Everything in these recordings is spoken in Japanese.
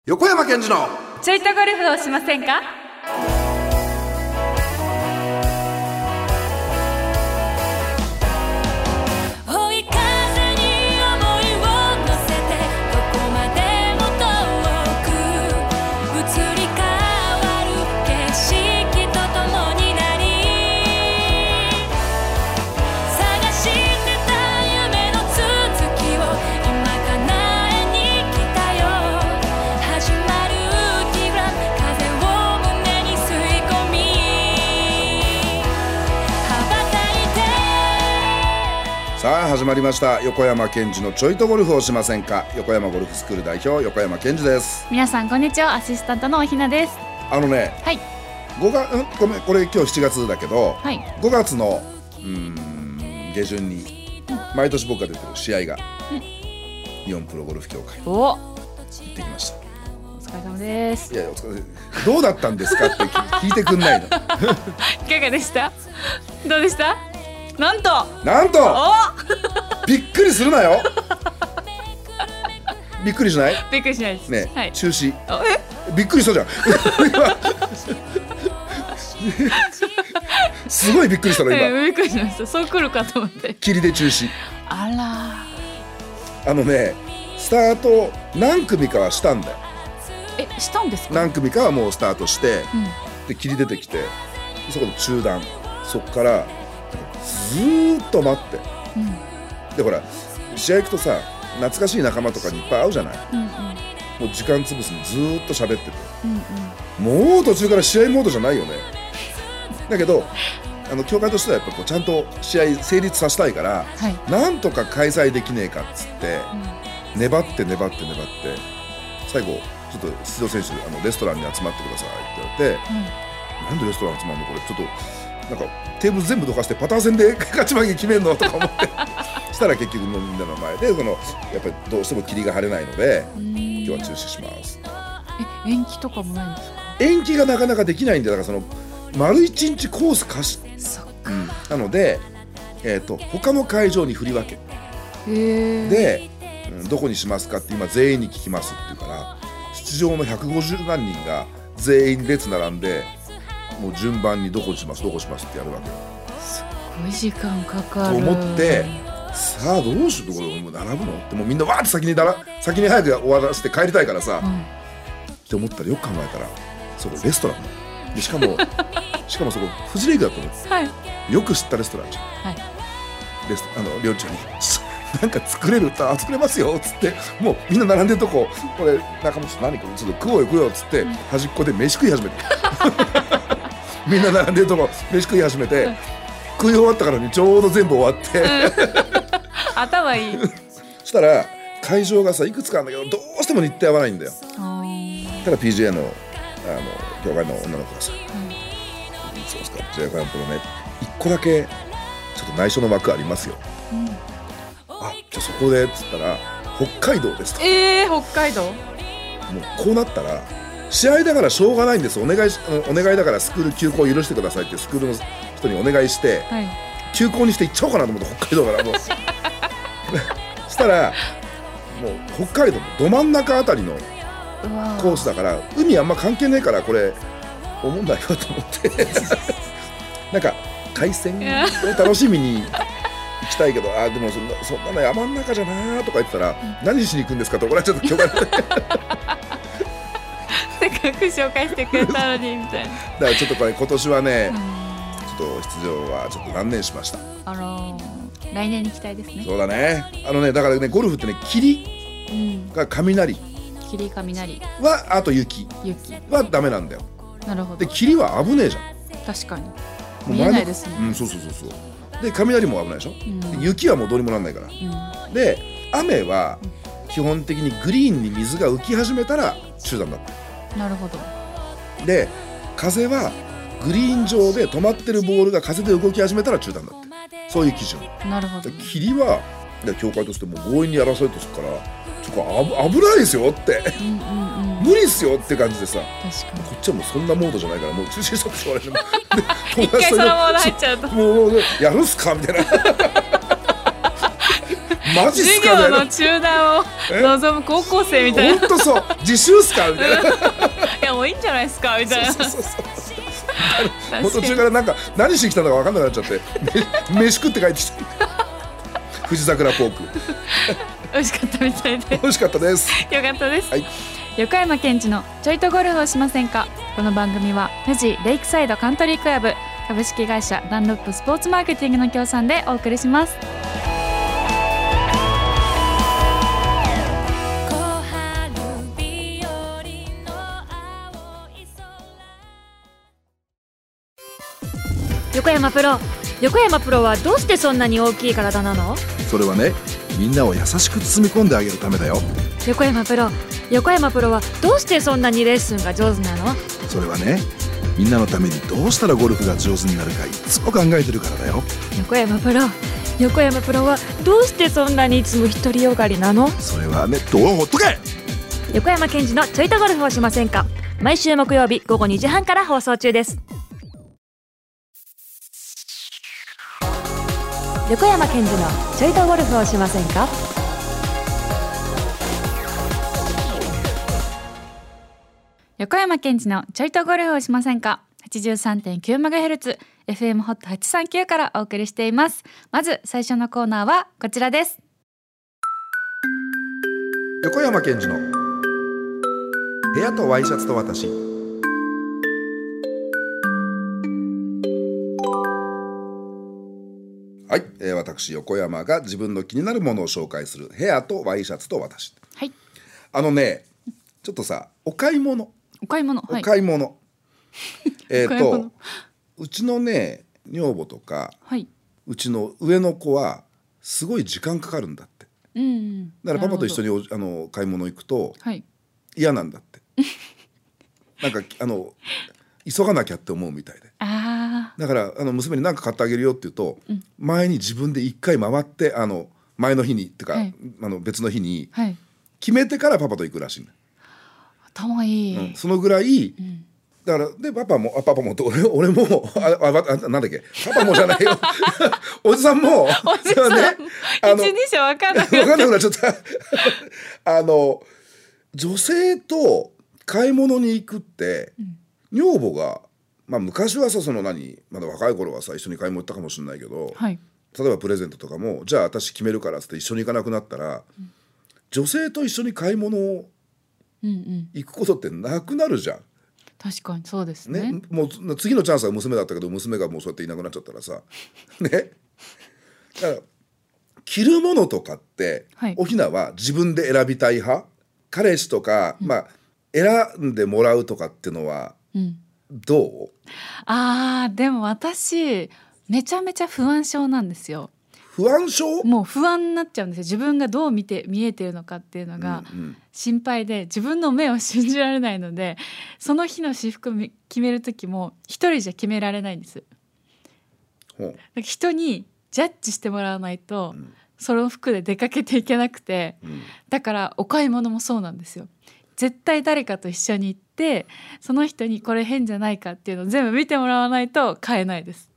横山健二のちょいとゴルフをしませんか？ 追い風に想いを乗せてどこまでも遠く移り変わる景色とともになり探してた夢の続きを今叶えに来たよ。始まる気が風を胸に吸い込み羽ばたいて。 さあ始まりました横山健二のちょいとゴルフをしませんか。横山ゴルフスクール代表横山健二です。 皆さんこんにちは、アシスタントのおひなです。 あのね、 はいごめんこれ今日7月だけど、 はい、 5月の下旬に毎年僕が出てる試合が、日本プロゴルフ協会お行ってきました。 お疲れ様です。 いやお疲れどうだったんですかって聞いてくんないのいかがでした？どうでした？なんとびっくりするなよびっくりしないびっくりしないですね、 はい、 中止びっくりしたじゃんすごいびっくりしたの今、 びっくりしました。そう来るかと思って。 霧で中止。 ああのね、スタート何組かはしたんだよ。 らしたんですか？ 何組かはもうスタートして、で霧出てきてそこで中断、そこからずーっと待って、でほら試合行くとさ懐かしい仲間とかにいっぱい会うじゃない、もう時間潰すのずーっと喋ってて、もう途中から試合モードじゃないよねだけど協会としてはやっぱこうちゃんと試合成立させたいから、なんとか開催できねえかっつって、粘って最後ちょっと出場選手レストランに集まってくださいって言われて、なんでレストラン集まるのこれちょっとなんかテーブル全部どかしてパターン戦で勝ち負け決めるのとか思ってしたら結局もうみんなの前でやっぱりどうしても霧が晴れないので今日は中止します。 延期とかもないんですか？ 延期がなかなかできないんで、だから丸1日コース貸し、なので、他の会場に振り分けで、どこにしますかって今全員に聞きますって言うから出場の150何人が全員列並んでもう順番にどこにしますってやるわけよ。 すごい時間かかると思って、さあどうしようこれもう並ぶのってもうみんなわーって先に早く終わらせて帰りたいからさ、って思ったらよく考えたらそこレストランでしかもそこフジレイクだと思って、よく知ったレストランじゃん、料理長になんか作れるって作れますよっつってもうみんな並んでるとここれ中本何これちょっと食おうよっつって、端っこで飯食い始めてみんな並んでるとこ飯食い始めて、食い終わったからにちょうど全部終わって、 頭いいそしたら会場がさいくつかあるんだけどどうしても日程合わないんだよ。ただ PGA の協会の女の子がさ、そうですか J ファンプロね1個だけちょっと内緒の枠ありますよ、じゃあそこでっつったら北海道ですと。 北海道もうこうなったら試合だからしょうがないんです、お願いだからスクール休校許してくださいってスクールの人にお願いして、休校にして行っちゃおうかなと思って北海道からもうそしたらもう北海道のど真ん中あたりのコースだから海あんま関係ねえからこれ思うんだよと思ってなんか海鮮を楽しみに行きたいけどでもそんなの山の中じゃなとか言ってたら、何しに行くんですかって怒られちゃった教会せっかく紹介してくれたのにみたいな。 だからちょっとこれ今年はね、ちょっと出場はちょっと断念しました。 来年に期待ですね。 そうだね。だからねゴルフってね霧が雷はあと雪はダメなんだよ。 なるほど。 で霧は危ねえじゃん。 確かに見えないですね。 そうで雷も危ないでしょ、で雪はもうどうにもなんないから、で雨は基本的にグリーンに水が浮き始めたら中断だった。 なるほど。 で風はグリーン上で止まってるボールが風で動き始めたら中断だって、そういう基準。なるほど。霧は協会としても強引にやらせるとするからちょっと危ないですよって、無理っすよって感じでさ、 確かにこっちはもうそんなモードじゃないからもう中止しとって言われて一回そのモード入っちゃうともうやるっすかみたいなマジっす授かね。 業の中断を望む高校生みたいな。 本当そう、自習っすかみたいな。 いやもういいんじゃないですかみたいな。 そう途中からなんか何してきたのか分かんなくなっちゃって飯食って帰ってきた。富士桜ポーク美味しかったみたいで。 美味しかったです。 よかったです、 はい、 横山健二のちょいとゴルフをしませんか。この番組は富士レイクサイドカントリークラブ株式会社ダンロップスポーツマーケティングの協賛でお送りします。 横山プロはどうしてそんなに大きい体なの？ それはね、みんなを優しく包み込んであげるためだよ。 横山プロはどうしてそんなにレッスンが上手なの？ それはね、みんなのためにどうしたらゴルフが上手になるかいつも考えてるからだよ。 横山プロはどうしてそんなにいつも独りよがりなの？ それはね、ほっとけ。 横山健二のちょいとゴルフをしませんか。毎週木曜日午後2時半から放送中です。横山健二のちょいとゴルフをしませんか。 横山健二のちょいとゴルフをしませんか。 83.9MHz FM ホット839からお送りしています。まず最初のコーナーはこちらです。 横山健二の部屋とワイシャツと私。はい、私横山が自分の気になるものを紹介するヘアとワイシャツと私。 はい。 ちょっとさ、お買い物、 はい、 うちのね女房とか、 はい、 うちの上の子はすごい時間かかるんだって、だからパパと一緒に買い物行くと、はい、嫌なんだってなんか急がなきゃって思うみたいで。だから娘に何か買ってあげるよって言うと、前に自分で一回回って前の日にっていうか、はい、別の日に決めてからパパと行くらしいんだ。 頭いい、 そのぐらい、だからでパパも俺もなんだっけ、パパもじゃないよおじさんも一人称分かんなくなっちゃった女性と買い物に行くって、女房が昔はさ、まだ若い頃はさ一緒に買い物行ったかもしれないけど、はい、例えばプレゼントとかもじゃあ私決めるからっつって一緒に行かなくなったら、女性と一緒に買い物を行くことってなくなるじゃん。 確かにそうですね。 もう次のチャンスは娘だったけど、娘がもうそうやっていなくなっちゃったらさね。だから着るものとかって、はい、おひなは自分で選びたい派？彼氏とか、選んでもらうとかっていうのは、どう？ でも私めちゃめちゃ不安症なんですよ。 不安症？ もう不安になっちゃうんですよ。自分がどう見えてるのかっていうのが心配で、自分の目を信じられないので、その日の私服決める時も一人じゃ決められないんです。人にジャッジしてもらわないと、その服で出かけていけなくて、だからお買い物もそうなんですよ。絶対誰かと一緒に行って、その人にこれ変じゃないかっていうのを全部見てもらわないと買えないです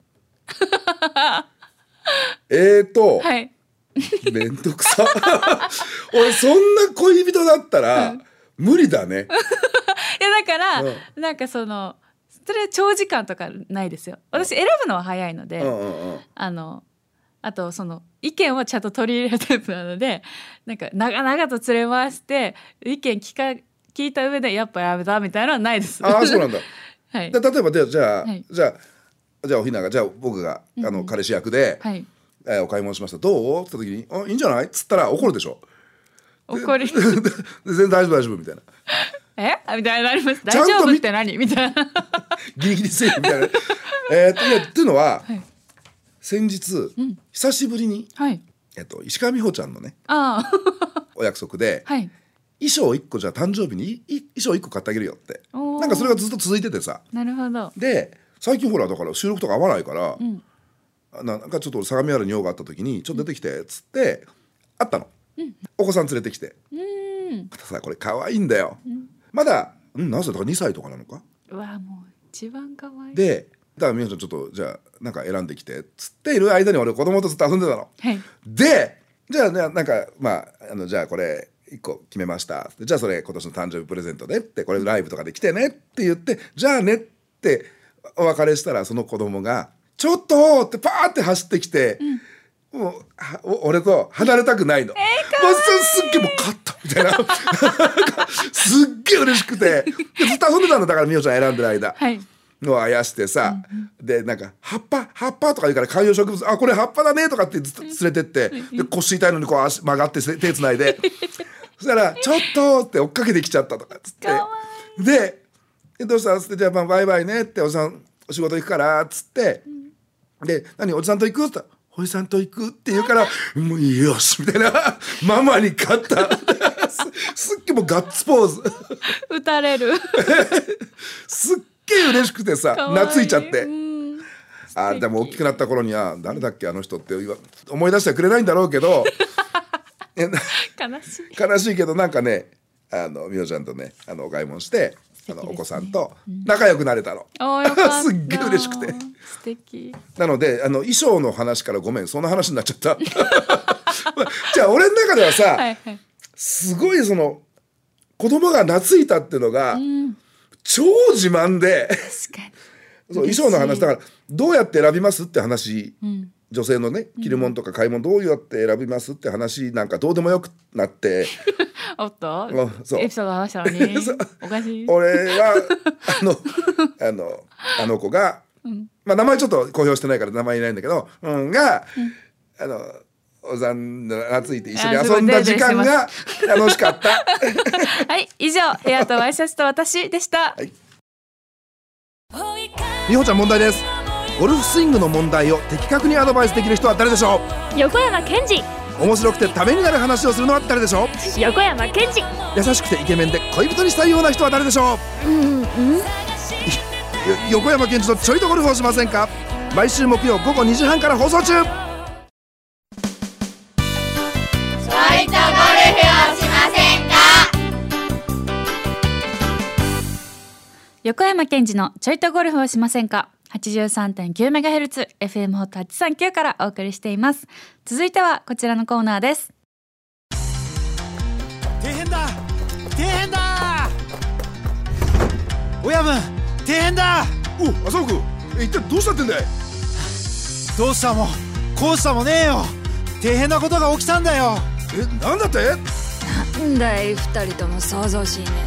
はい、 めんどくさ俺そんな恋人だったら無理だね。いやだから、なんかそれは長時間とかないですよ。私選ぶのは早いので、あと意見をちゃんと取り入れるタイプなので、なんか長々と連れ回して意見聞いた上でやっぱやめたみたいなのはないです。 そうなんだ、 はい、 例えばじゃあおひなが、じゃあ僕が彼氏役で、はい、お買い物しました、どうって言った時にいいんじゃないっつったら怒るでしょ。 怒り全然大丈夫みたいなみたいになります。大丈夫って何みたいなギリギリセーフみたいなっていうのは、はい、先日、久しぶりに、はい、石川美穂ちゃんのねお約束で、はい、衣装1個じゃあ誕生日に衣装1個買ってあげるよって、なんかそれがずっと続いててさ。 なるほど。 で最近ほらだから収録とか合わないから、なんかちょっと相模原に用があった時にちょっと出てきてっつって会ったの、お子さん連れてきて、またさこれ可愛いんだよ、まだ何歳とか2歳とかなのか。 うわもう一番可愛いで、だからみなちゃんちょっとじゃあなんか選んできてっつっている間に俺子供とずっと遊んでたの、はい、でじゃあね、なんかまあじゃあこれ1個決めました、じゃあそれ今年の誕生日プレゼントねって、これライブとかで来てねって言って、じゃあねってお別れしたら、その子供がちょっとってパーって走ってきて、もう俺と離れたくないの。もうすっげえもう勝ったみたいなすっげえ嬉しくて、ずっと遊んでたのだから、みおちゃん選んでる間、のをあやしてさ、でなんか葉っぱとか言うから、観葉植物、あこれ葉っぱだねとかってずっと連れてって、で腰痛いのにこう足曲がって手つないでそしたらちょっとって追っかけてきちゃったとかっつって、でどうしたっつって、じゃあバイバイねって、おじさんお仕事行くからっつって、で何おじさんと行くって言ったら、おじさんと行くって言うから、もうよしみたいなママに勝ったすっげえもうガッツポーズ打たれるすっげえ嬉しくてさ、懐いちゃって、あれでも大きくなった頃には誰だっけあの人って思い出してくれないんだろうけど悲しいけど、なんかね、みおちゃんとねお買い物して、お子さんと仲良くなれたの、すっげえ嬉しくて、 素敵。 なので衣装の話からごめん、そんな話になっちゃったじゃあ俺の中ではさ、すごいその子供が懐いたっていうのが、超自慢でそう衣装の話だから、どうやって選びますって話、女性のね着るものとか買い物どうやって選びますって話なんかどうでもよくなっておっとそうエピソード話したのにおかしい。 俺はあの子が、まあ名前ちょっと公表してないから名前言えないんだけど、がおざんの懐いて一緒に遊んだ時間が楽しかったはい、以上部屋とワイシャツと私でした。 みほちゃん、問題です。ゴルフスイングの問題を的確にアドバイスできる人は誰でしょう。横山健二。 面白くてためになる話をするのは誰でしょう。 横山健二。 優しくてイケメンで恋人にしたいような人は誰でしょう。横山健二とちょいとゴルフをしませんか。毎週木曜午後2時半から放送中。ちょいとゴルフをしませんか。 横山健二のちょいとゴルフをしませんか。83.9MHz FM ホット839からお送りしています。続いてはこちらのコーナーです。 底辺だ親分、底辺だ。 お、浅尾君、一体どうしたってんだい。 どうしたもこうしたもねえよ。底辺なことが起きたんだよ。 なんだって。 なんだい二人とも想像しいね。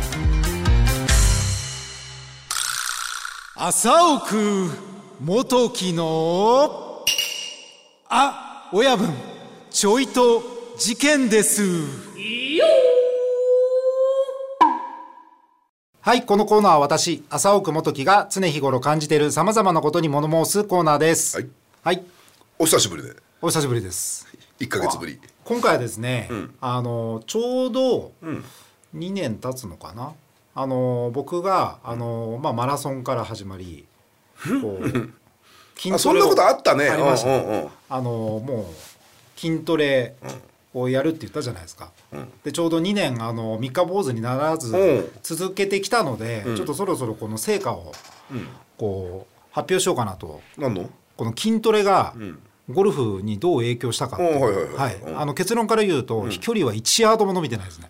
浅奥元木の親分、ちょいと事件です。はい、このコーナーは私浅奥元木が常日頃感じているさまざまなことに物申すコーナーです。はい、 お久しぶりで。 お久しぶりです。 1ヶ月ぶり。 今回はですね、ちょうど2年経つのかな。僕がマラソンから始まり、こう筋トレをそんなことあったね。 ありました。もう筋トレをやるって言ったじゃないですか。でちょうど2年三日坊主にならず続けてきたので、ちょっとそろそろこの成果をこう発表しようかなと。 何の？この筋トレがゴルフにどう影響したかっていう、結論から言うと、飛距離は1ヤードも伸びてないですね。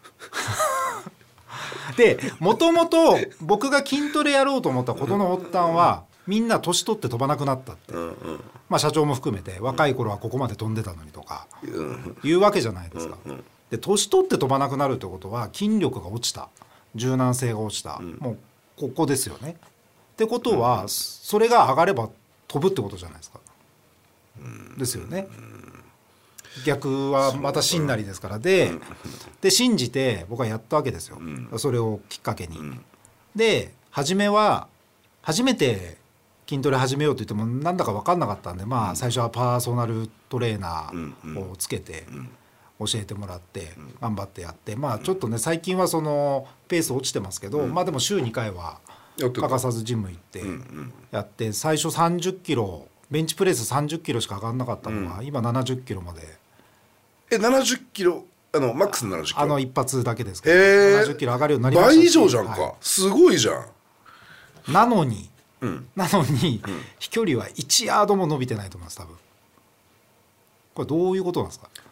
でもともと僕が筋トレやろうと思ったことの発端は、みんな年取って飛ばなくなったって、社長も含めて若い頃はここまで飛んでたのにとかいうわけじゃないですか。で年取って飛ばなくなるってことは筋力が落ちた、柔軟性が落ちた、もうここですよね。ってことはそれが上がれば飛ぶってことじゃないですか。ですよね。逆はまた真なりですから。で信じて僕はやったわけですよ、それをきっかけに。で初めて筋トレ始めようと言ってもなんだか分かんなかったんで、最初はパーソナルトレーナーをつけて教えてもらって頑張ってやって、ちょっとね最近はそのペース落ちてますけど、でも週2回は欠かさずジム行ってやって、最初30キロベンチプレス30キロしか上がんなかったのが、今70キロまで。 70キロマックスの70キロ一発だけですけど、70キロ上がるようになりましたし、 倍以上じゃんか、すごいじゃん。 なのに飛距離は1ヤードも伸びてないと思います。多分これどういうことなんですか。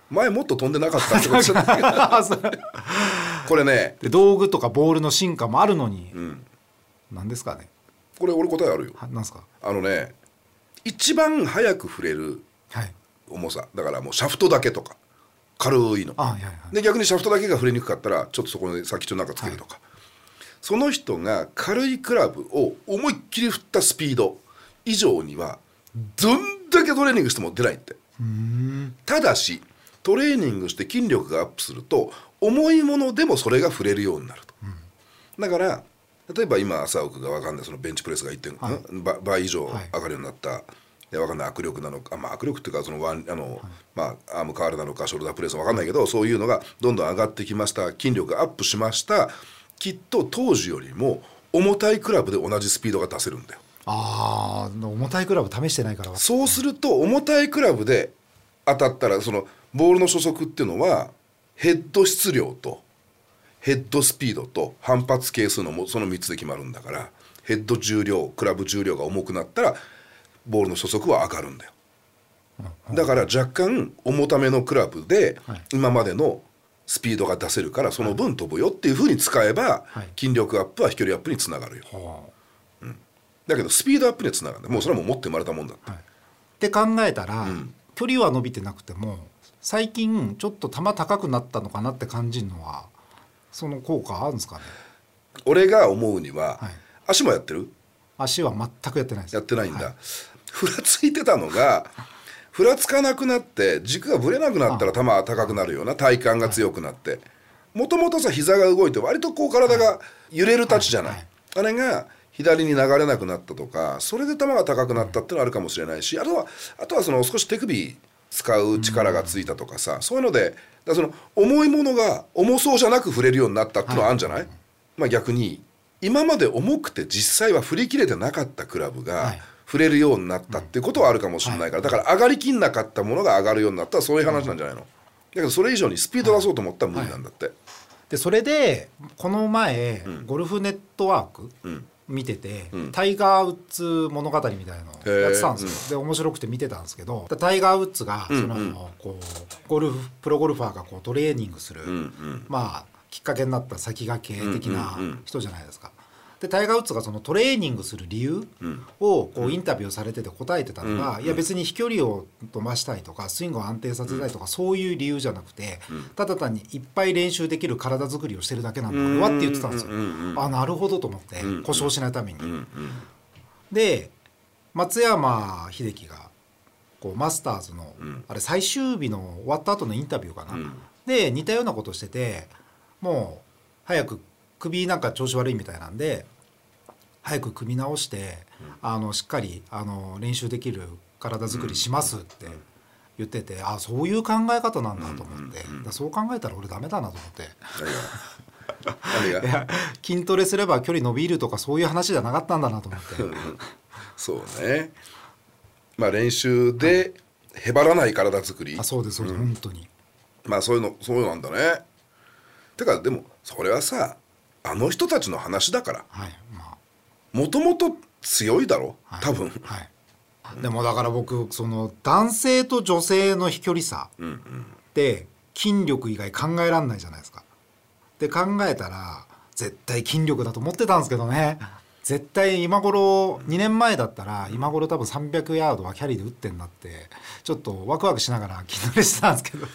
前もっと飛んでなかったってことじゃないこれねで道具とかボールの進化もあるのに、なんですかね。 これ俺答えあるよ。 なんですか。 一番早く触れる重さだからもうシャフトだけとか軽いの、で逆にシャフトだけが触れにくかったらちょっとそこに先っちょなんかつけるとか、その人が軽いクラブを思いっきり振ったスピード以上にはどんだけトレーニングしても出ないって。ただしトレーニングして筋力がアップすると重いものでもそれが触れるようになると、だから例えば今朝奥が分かんないそのベンチプレスが 倍以上上がるようになった、分かんない握力なのか、握力っていうかそのアームカールなのかショルダープレスは分かんないけど、そういうのがどんどん上がってきました、筋力がアップしました、きっと当時よりも重たいクラブで同じスピードが出せるんだよ。 重たいクラブ試してないから。 そうすると重たいクラブで当たったらそのボールの初速っていうのはヘッド質量とヘッドスピードと反発係数のその3つで決まるんだから、ヘッド重量クラブ重量が重くなったらボールの初速は上がるんだよ。だから若干重ためのクラブで今までのスピードが出せるからその分飛ぶよっていう風に使えば筋力アップは飛距離アップにつながるよ、だけどスピードアップにつながるんだ。もうそれはもう持って生まれたもんだって、 って考えたら、距離は伸びてなくても最近ちょっと球高くなったのかなって感じるのはその効果あるんですかね。 俺が思うには、足もやってる？ 足は全くやってないです。 やってないんだ、ふらついてたのがふらつかなくなって軸がぶれなくなったら球は高くなるような、体幹が強くなって、もともとさ膝が動いて割とこう体が揺れるたちじゃない、あれが左に流れなくなったとか、それで球が高くなったってのはあるかもしれないし、あとはその少し手首使う力がついたとかさ、そういうのでその重いものが重そうじゃなく触れるようになったっていうのはあるんじゃない、逆に今まで重くて実際は振り切れてなかったクラブが触れるようになったっていうことはあるかもしれないから、だから上がりきんなかったものが上がるようになったらそういう話なんじゃないの。だけどそれ以上にスピード出そうと思ったら無理なんだって、 でそれでこの前、ゴルフネットワーク、見てて、タイガー・ウッズ物語みたいなのやってたんですよ、で面白くて見てたんですけど、タイガー・ウッズがこうプロゴルファーがこうトレーニングする、きっかけになった先駆け的な人じゃないですか。でタイガー・ウッズがそのトレーニングする理由をこうインタビューされてて答えてたのが、いや別に飛距離を飛ばしたいとかスイングを安定させたいとか、そういう理由じゃなくて、ただ単にいっぱい練習できる体作りをしてるだけなんだ俺はって言ってたんですよ。なるほどと思って、故障しないために。で松山英樹がこうマスターズの、あれ最終日の終わった後のインタビューかな、で似たようなことしてて、もう早く首なんか調子悪いみたいなんで早く組み直して、しっかり練習できる体作りしますって言ってて、そういう考え方なんだと思って、そう考えたら俺ダメだなと思って。いや筋トレすれば距離伸びるとかそういう話じゃなかったんだなと思ってそうね、練習でへばらない体作り、 そうですそうです、本当にそういうなんだね。てかでもそれはさあの人たちの話だから、もともと強いだろ多分、でもだから僕その男性と女性の飛距離差って筋力以外考えられないじゃないですか。で考えたら絶対筋力だと思ってたんですけどね。絶対今頃2年前だったら今頃多分300ヤードはキャリーで打ってんなってちょっとワクワクしながら筋トレしてたんですけど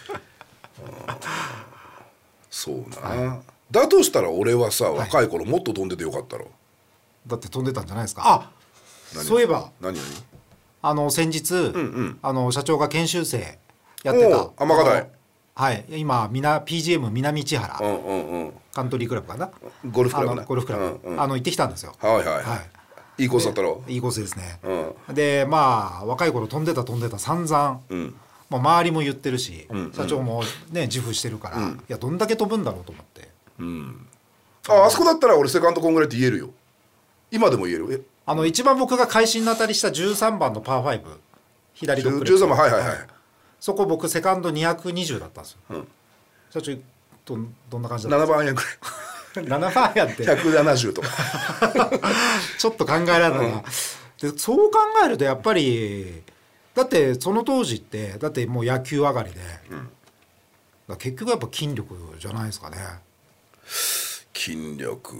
そうな、だとしたら俺はさ、若い頃もっと飛んでてよかったろ。 だって飛んでたんじゃないですか。そういえば何先日、社長が研修生やってた天下台、 今PGM 南千原、カントリークラブかな、 ゴルフクラブ行ってきたんですよ。 いいコースだったろ。 いいコースですね、で若い頃飛んでた散々、周りも言ってるし、社長もね自負してるから、いやどんだけ飛ぶんだろうと思って、 あそこだったら俺セカンドこんぐらいって言えるよ。今でも言える。 一番僕が会心の当たりした13番のパー5左ドッグレッグ、 13番そこ僕セカンド220だったんですよ、社長どんな感じだった 7番アイアンくらい 7番アイアンって 170とかちょっと考えられないな、でそう考えるとやっぱりだってその当時ってだってもう野球上がりで、 ら結局やっぱ筋力じゃないですかね。 筋力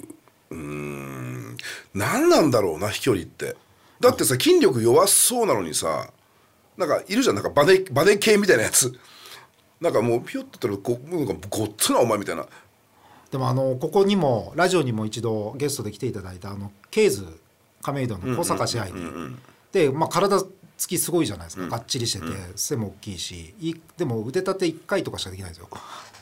何なんだろうな、飛距離って。だってさ、筋力弱そうなのにさ、なんかいるじゃん、なんかバネ系みたいなやつ、なんかもうピュッとやったらなんかごっつなお前みたいな。 でもここにもラジオにも一度ゲストで来ていただいたケーズ亀戸の小坂支配人で、体つきすごいじゃないですか、がっちりしてて背も大きいし、でも腕立て1回とかしかできないんですよ。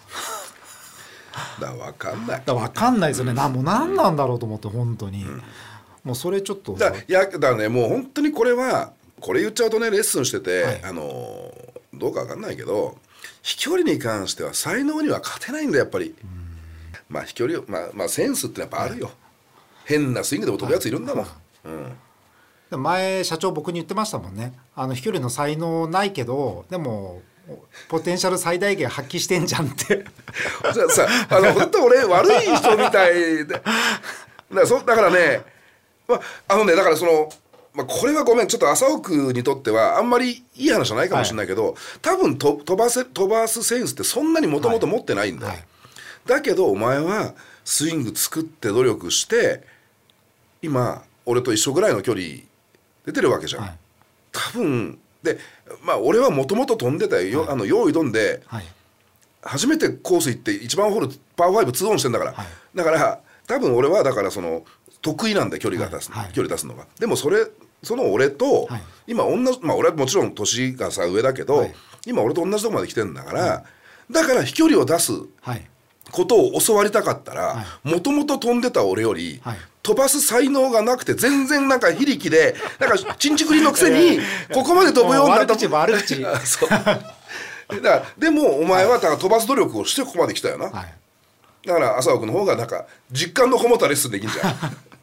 だから分かんない、 分かんないですよね。もう何なんだろうと思って本当に、もうそれちょっとだからね、もう本当にこれ言っちゃうとね、レッスンしてて、どうか分かんないけど、飛距離に関しては才能には勝てないんだやっぱり。飛距離センスってやっぱあるよ、変なスイングでも飛ぶやついるんだもん。 前社長僕に言ってましたもんね。飛距離の才能ないけどでもポテンシャル最大限発揮してんじゃんってじゃあさ、本当俺悪い人みたいでだからね、だからこれはごめん、ちょっと浅尾君にとってはあんまりいい話じゃないかもしれないけど、多分飛ばすセンスってそんなにもともと持ってないんだよ、だけどお前はスイング作って努力して今俺と一緒ぐらいの距離出てるわけじゃん、多分で、俺はもともと飛んでたよ、用意どんで、初めてコース行って一番ホールパー5 2オンしてんだから、だから多分俺はだから得意なんだよ、距離出すのが。でもその俺と、今同じ、俺はもちろん年がさ上だけど、今俺と同じとこまで来てんだから、だから飛距離を出すことを教わりたかったら、もともと飛んでた俺より、飛ばす才能がなくて全然なんか非力でなんかちんちくりのくせにここまで飛ぶようになった悪口そうだからでもお前はだから飛ばす努力をしてここまで来たよな、だから浅尾君の方がなんか実感のこもったレッスンできんじゃん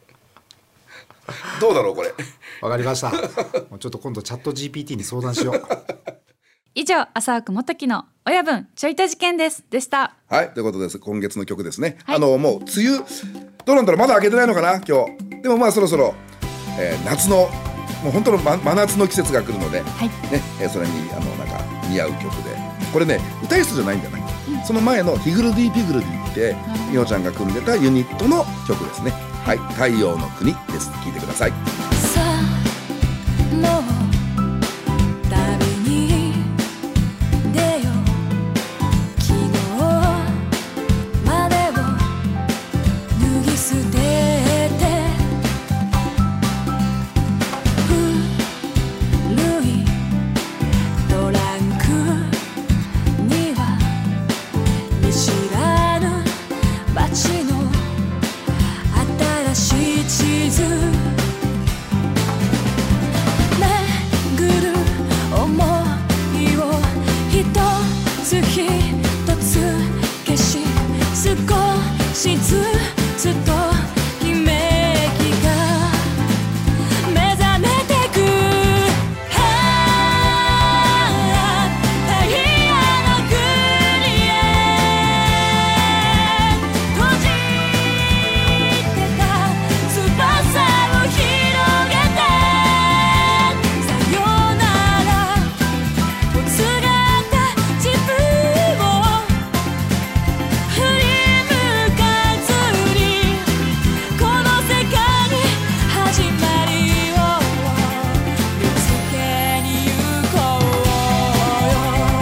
どうだろうこれ。 わかりましたもうちょっと今度チャット GPT に相談しよう以上、浅尾元樹の親分ちょいと事件でした。 はい、ということです。今月の曲ですね、もう梅雨どうなんだろう、まだ開けてないのかな今日。でもそろそろ、夏のもう本当の真夏の季節が来るので、それになんか似合う曲で、これね歌い人じゃないんだよね、その前のヒグルディピグルディって美穂ちゃんが組んでたユニットの曲ですね。はい、太陽の国です。聴いてください。 さあもう旅に出よう、昨日までを脱ぎ捨てて、古いトランクには見知らぬ街の新しい地図、巡る想いを一つ一つ消し、少しずつときめきが目覚めてく。タイヤの国へ閉じてた翼を広げて、さよならを告げた自分を振り向かずに、この世界に始まりを見つけに行こうよ。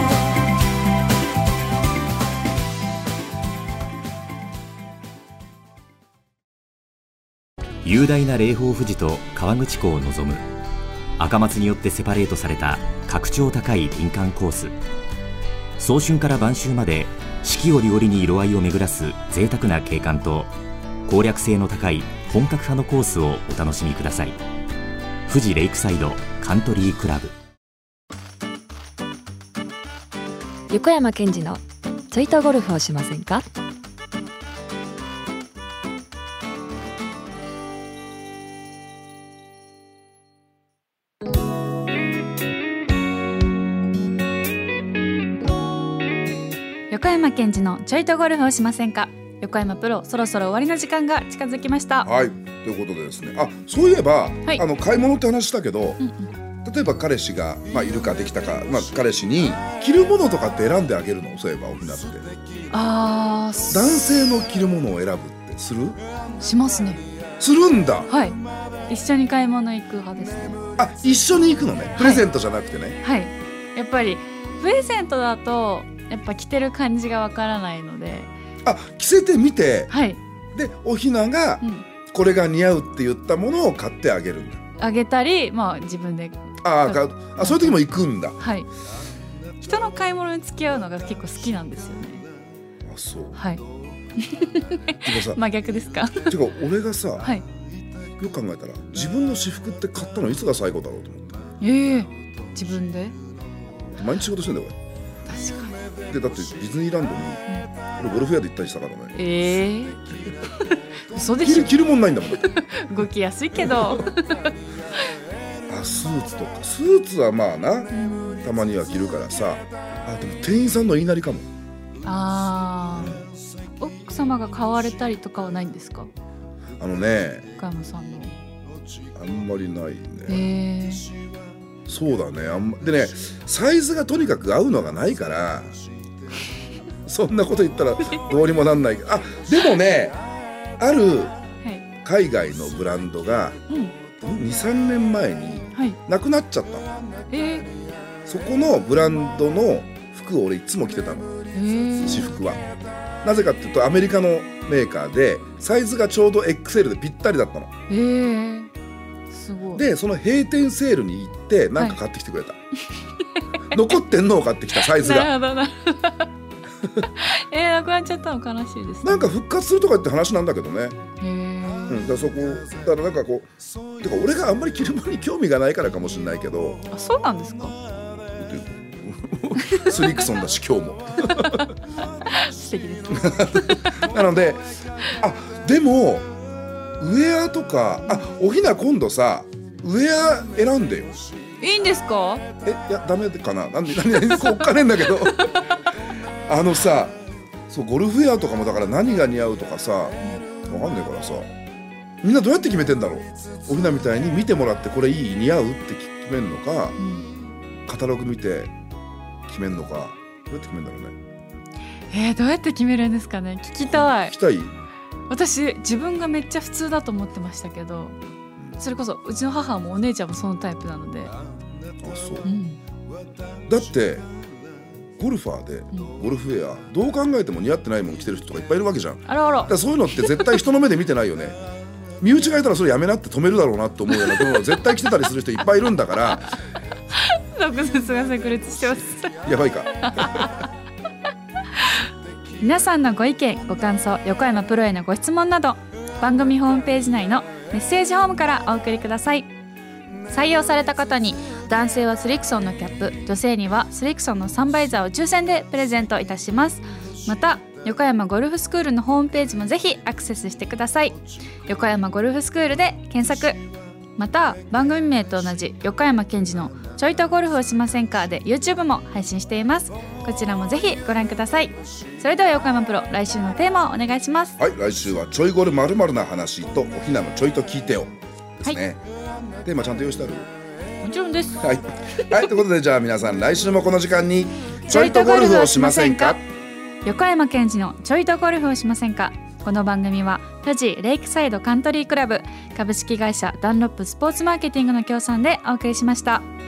雄大な霊峰富士と河口湖を望む赤松によってセパレートされた格調高い林間コース。早春から晩秋まで四季折々に色合いを巡らす贅沢な景観と攻略性の高い本格派のコースをお楽しみください。富士レイクサイドカントリークラブ。 横山健二のちょいとゴルフをしませんか。 横山健二のちょいとゴルフをしませんか。横山プロ、そろそろ終わりの時間が近づきました。 はい、ということでですね、そういえば、買い物って話したけど、例例えば彼氏が、いるかできたか、彼氏に着るものとかって選んであげるの？そういえばおひなって男性の着るものを選ぶってする？ しますね。 するんだ。 はい、一緒に買い物行く派ですね。 一緒に行くのね。プレゼントじゃなくてね。 はい、やっぱりプレゼントだとやっぱ着てる感じがわからないので、 着せてみて、 はい、 でおひながこれが似合うって言ったものを買ってあげるんだ。 あげたり、自分でそういう時も行くんだ。 はい、人の買い物に付き合うのが結構好きなんですよね。 そう。 はい。 てかさ、 真逆ですか？ てか俺がさ、 はい、 よく考えたら自分の私服って買ったのいつが最後だろうと思って。 自分で毎日仕事してんだよ俺。確かに。 でだってディズニーランドに俺ゴルフ屋で行ったりしたからね。 嘘でしょ。 着るもんないんだもん。 動きやすいけどスーツとか。スーツはたまには着るからさ。でも店員さんの言いなりかも。 奥様が買われたりとかはないんですか？ 岡山さんの。 あんまりないね。そうだね。でね、サイズがとにかく合うのがないからそんなこと言ったらどうにもなんないけど。でもね、ある海外のブランドが 2,3 年前になくなっちゃったの。そこのブランドの服を俺いつも着てたの。私服はなぜかっていうとアメリカのメーカーでサイズがちょうど XL でぴったりだったの。 すごい。 でその閉店セールに行ってなんか買ってきてくれた、残ってんのを買ってきたサイズが。 なるほどなくなっちゃったの悲しいですね。 なんか復活するとかって話なんだけどね。だからなんかこう、てか俺があんまり着るものに興味がないからかもしれないけど。 そうなんですか？ スリクソンだし今日も素敵ですなのででもウェアとかおひな今度さウェア選んでよ。 いいんですか？ いやダメかな。なんでおっかねえんだけどさ、そうゴルフウェアとかもだから何が似合うとかさわかんないからさ、みんなどうやって決めてんだろう。おひなみたいに見てもらってこれいい似合うって決めるのか、カタログ見て決めるのか、どうやって決めるんだろうね。 どうやって決めるんですかね。聞きたい。私自分がめっちゃ普通だと思ってましたけど、それこそうちの母もお姉ちゃんもそのタイプなので。 そう、だってゴルファーでゴルフウェアどう考えても似合ってないもん着てる人とかいっぱいいるわけじゃん。だからそういうのって絶対人の目で見てないよね。身内がいたらそれやめなって止めるだろうなって思うようなものを絶対着てたりする人いっぱいいるんだから毒舌が炸裂してますやばいか皆さんのご意見ご感想、横山プロへのご質問など番組ホームページ内のメッセージホームからお送りください。採用された方に男性はスリクソンのキャップ、女性にはスリクソンのサンバイザーを抽選でプレゼントいたします。また横山ゴルフスクールのホームページもぜひアクセスしてください。横山ゴルフスクールで検索。また番組名と同じ横山健二のちょいとゴルフをしませんかで YouTube も配信しています。こちらもぜひご覧ください。それでは横山プロ、来週のテーマをお願いします。 はい、来週はちょいゴル〇〇な話とおひなのちょいと聞いてよですね、テーマちゃんと用意してある？ もちろんです。 はい、ということでじゃあ皆さん来週もこの時間にちょいとゴルフをしませんか。 横山健二のちょいとゴルフをしませんか。この番組は富士レイクサイドカントリークラブ、株式会社ダンロップスポーツマーケティングの協賛でお送りしました。